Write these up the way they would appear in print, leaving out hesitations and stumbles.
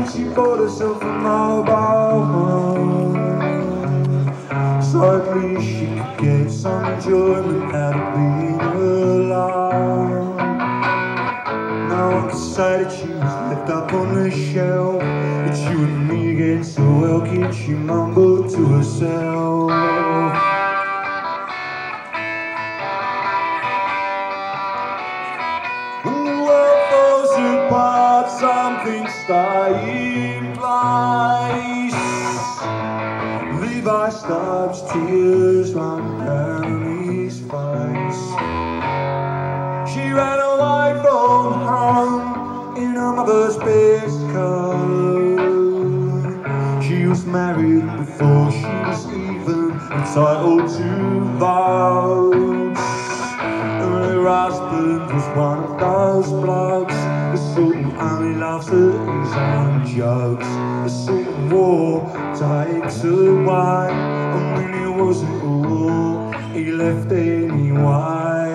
She bought herself a mobile home. Slightly she could get some enjoyment out of being alone. No one could say that she was left up on the shelf, but you and me again, so well kid, she mumbled to herself. When the world falls apart, some things stay in place. Levi Stubbs' tears run down his face. She ran away from home in her mother's best coat. She was married before she was even entitled to vote. And her husband was one of those blokes, the sort who only laughs at his own jokes, the sort of war takes away, and when it wasn't a war, he left anyway.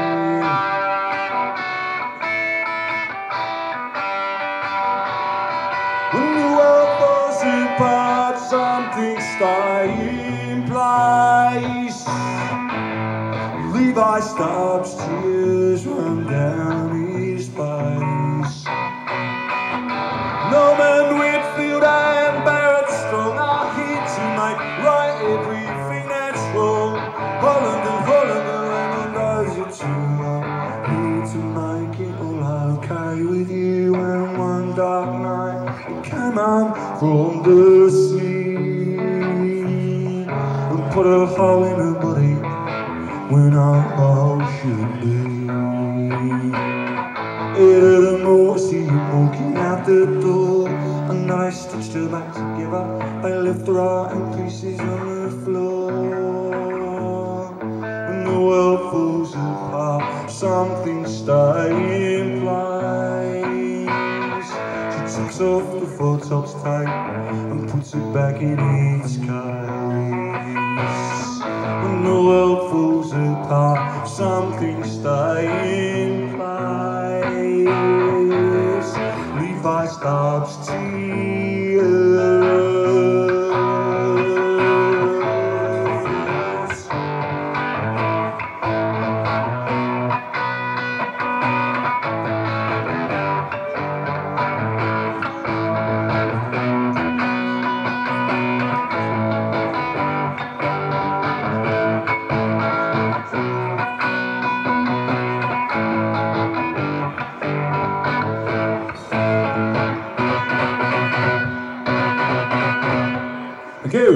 When the world falls apart, some things stay in place. Levi Stubbs' tears run down his face. Norman Whitfield and Barrett Strong are here to make right everything that's wrong. Holland and those are too long, here to make it all okay with you. And one dark night he came home from the sea and put a hole in her body when our hole should be. It had a more, see him walking out the door, and they stitched her back together. They left her out in pieces on the floor. When the world falls apart, some things stay in place. She takes off the photop's tape and puts it back in its case. When the world falls apart, some things stay in place. Levi Stubbs' tears. Thank you.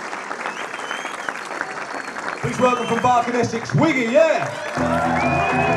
Please welcome from Barking, Essex, Wiggy, yeah!